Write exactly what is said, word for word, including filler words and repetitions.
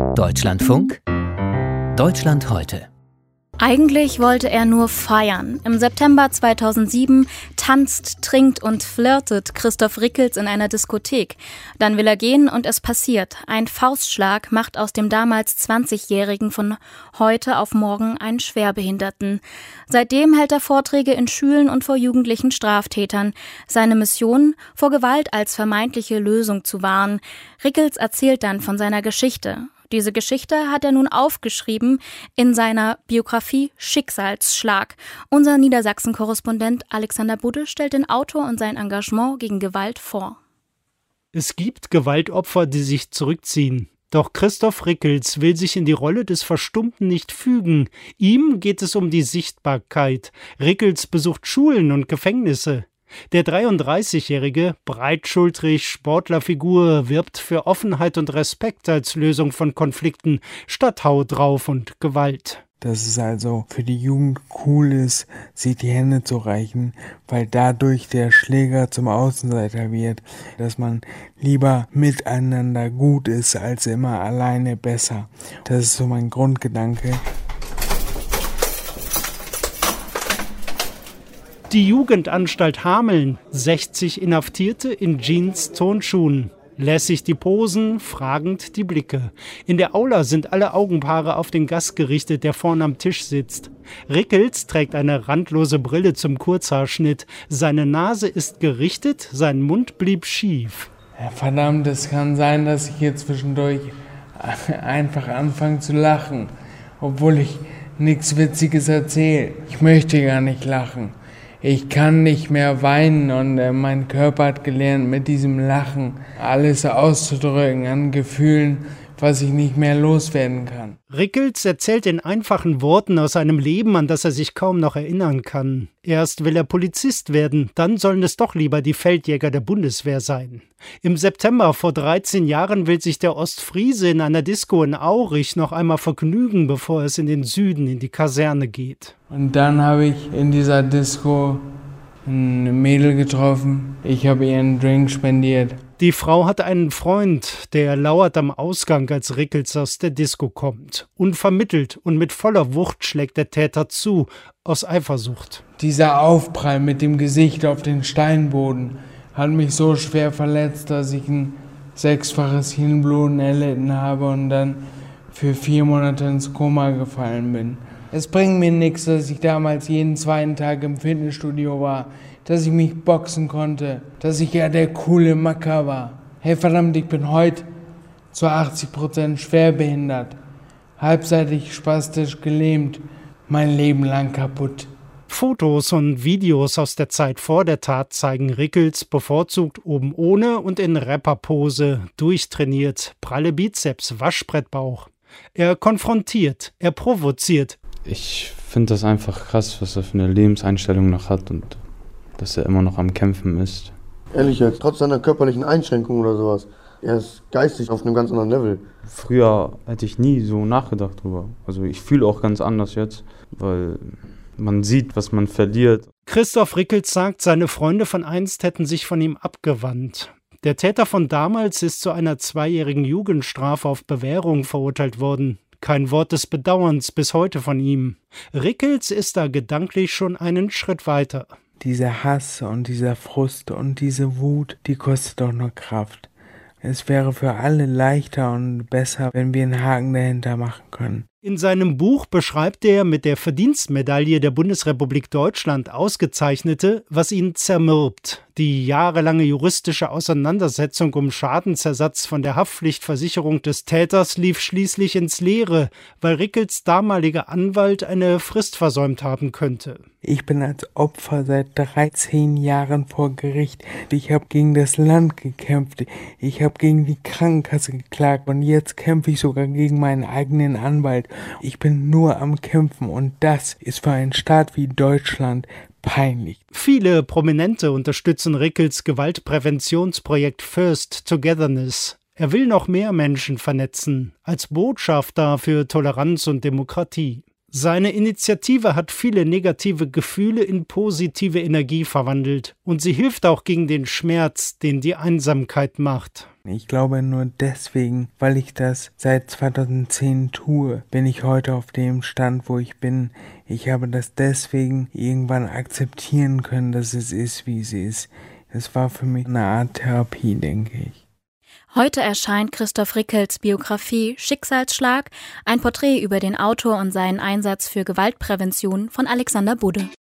Deutschlandfunk, Deutschland heute. Eigentlich wollte er nur feiern. Im September zweitausendsieben tanzt, trinkt und flirtet Christoph Rickels in einer Diskothek. Dann will er gehen und es passiert. Ein Faustschlag macht aus dem damals zwanzigjährigen von heute auf morgen einen Schwerbehinderten. Seitdem hält er Vorträge in Schulen und vor jugendlichen Straftätern. Seine Mission, vor Gewalt als vermeintliche Lösung zu warnen. Rickels erzählt dann von seiner Geschichte. Diese Geschichte hat er nun aufgeschrieben in seiner Biografie Schicksalsschlag. Unser Niedersachsen-Korrespondent Alexander Budde stellt den Autor und sein Engagement gegen Gewalt vor. Es gibt Gewaltopfer, die sich zurückziehen. Doch Christoph Rickels will sich in die Rolle des Verstummten nicht fügen. Ihm geht es um die Sichtbarkeit. Rickels besucht Schulen und Gefängnisse. Der dreiunddreißigjährige, breitschultrig, Sportlerfigur wirbt für Offenheit und Respekt als Lösung von Konflikten statt Hau drauf und Gewalt. Dass es also für die Jugend cool ist, sich die Hände zu reichen, weil dadurch der Schläger zum Außenseiter wird, dass man lieber miteinander gut ist, als immer alleine besser. Das ist so mein Grundgedanke. Die Jugendanstalt Hameln, sechzig Inhaftierte in Jeans-Turnschuhen. Lässig die Posen, fragend die Blicke. In der Aula sind alle Augenpaare auf den Gast gerichtet, der vorn am Tisch sitzt. Rickels trägt eine randlose Brille zum Kurzhaarschnitt. Seine Nase ist gerichtet, sein Mund blieb schief. Ja, verdammt, es kann sein, dass ich hier zwischendurch einfach anfange zu lachen, obwohl ich nichts Witziges erzähle. Ich möchte gar nicht lachen. Ich kann nicht mehr weinen und äh, mein Körper hat gelernt, mit diesem Lachen alles auszudrücken an Gefühlen, was ich nicht mehr loswerden kann. Rickels erzählt in einfachen Worten aus einem Leben, an das er sich kaum noch erinnern kann. Erst will er Polizist werden, dann sollen es doch lieber die Feldjäger der Bundeswehr sein. Im September vor dreizehn Jahren will sich der Ostfriese in einer Disco in Aurich noch einmal vergnügen, bevor es in den Süden in die Kaserne geht. Und dann habe ich in dieser Disco ein Mädel getroffen. Ich habe ihr einen Drink spendiert. Die Frau hat einen Freund, der lauert am Ausgang, als Rickels aus der Disco kommt. Unvermittelt und mit voller Wucht schlägt der Täter zu, aus Eifersucht. Dieser Aufprall mit dem Gesicht auf den Steinboden hat mich so schwer verletzt, dass ich ein sechsfaches Hirnbluten erlitten habe und dann für vier Monate ins Koma gefallen bin. Es bringt mir nichts, dass ich damals jeden zweiten Tag im Fitnessstudio war, dass ich mich boxen konnte, dass ich ja der coole Macker war. Hey verdammt, ich bin heute zu achtzig Prozent schwerbehindert, halbseitig spastisch gelähmt, mein Leben lang kaputt. Fotos und Videos aus der Zeit vor der Tat zeigen Rickels bevorzugt oben ohne und in Rapperpose, durchtrainiert, pralle Bizeps, Waschbrettbauch. Er konfrontiert, er provoziert. Ich finde das einfach krass, was er für eine Lebenseinstellung noch hat und dass er immer noch am Kämpfen ist. Ehrlich jetzt, trotz seiner körperlichen Einschränkungen oder sowas, er ist geistig auf einem ganz anderen Level. Früher hätte ich nie so nachgedacht drüber. Also ich fühle auch ganz anders jetzt, weil man sieht, was man verliert. Christoph Rickels sagt, seine Freunde von einst hätten sich von ihm abgewandt. Der Täter von damals ist zu einer zweijährigen Jugendstrafe auf Bewährung verurteilt worden. Kein Wort des Bedauerns bis heute von ihm. Rickels ist da gedanklich schon einen Schritt weiter. Dieser Hass und dieser Frust und diese Wut, die kostet doch nur Kraft. Es wäre für alle leichter und besser, wenn wir einen Haken dahinter machen können. In seinem Buch beschreibt er mit der Verdienstmedaille der Bundesrepublik Deutschland Ausgezeichnete, was ihn zermürbt. Die jahrelange juristische Auseinandersetzung um Schadensersatz von der Haftpflichtversicherung des Täters lief schließlich ins Leere, weil Rickels damaliger Anwalt eine Frist versäumt haben könnte. Ich bin als Opfer seit dreizehn Jahren vor Gericht. Ich habe gegen das Land gekämpft. Ich habe gegen die Krankenkasse geklagt und jetzt kämpfe ich sogar gegen meinen eigenen Anwalt. Ich bin nur am Kämpfen und das ist für einen Staat wie Deutschland peinlich. Viele Prominente unterstützen Rickels Gewaltpräventionsprojekt First Togetherness. Er will noch mehr Menschen vernetzen, als Botschafter für Toleranz und Demokratie. Seine Initiative hat viele negative Gefühle in positive Energie verwandelt und sie hilft auch gegen den Schmerz, den die Einsamkeit macht. Ich glaube, nur deswegen, weil ich das seit zweitausendzehn tue, bin ich heute auf dem Stand, wo ich bin. Ich habe das deswegen irgendwann akzeptieren können, dass es ist, wie es ist. Es war für mich eine Art Therapie, denke ich. Heute erscheint Christoph Rickels Biografie Schicksalsschlag, ein Porträt über den Autor und seinen Einsatz für Gewaltprävention von Alexander Budde.